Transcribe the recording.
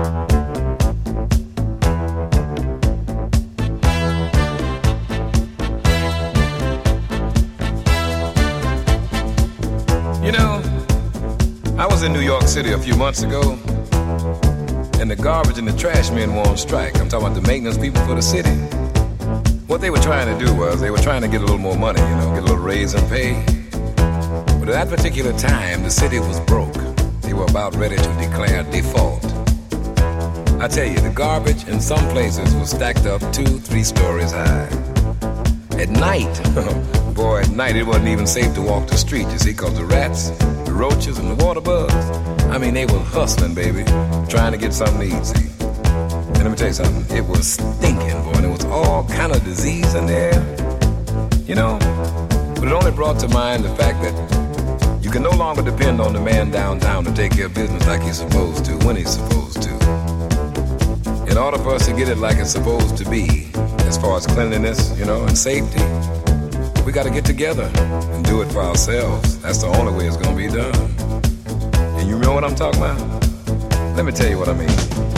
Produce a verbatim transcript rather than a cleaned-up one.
You know, I was in New York City a few months ago, and the garbage and the trash men were on strike. I'm talking about the maintenance people for the city. What they were trying to do was they were trying to get a little more money, you know, get a little raise in pay. But at that particular time, the city was broke. They were about ready to declare default. I tell you, the garbage in some places was stacked up two, three stories high. At night, boy, at night it wasn't even safe to walk the street, you see, because the rats, the roaches, and the water bugs, I mean, they were hustling, baby, trying to get something to eat, see. And let me tell you something, it was stinking, boy, and there was all kind of disease in there, you know. But it only brought to mind the fact that you can no longer depend on the man downtown to take care of business like he's supposed to, when he's supposed to. In order for us to get it like it's supposed to be, as far as cleanliness, you know, and safety, we got to get together and do it for ourselves. That's the only way it's going to be done. And you know what I'm talking about? Let me tell you what I mean.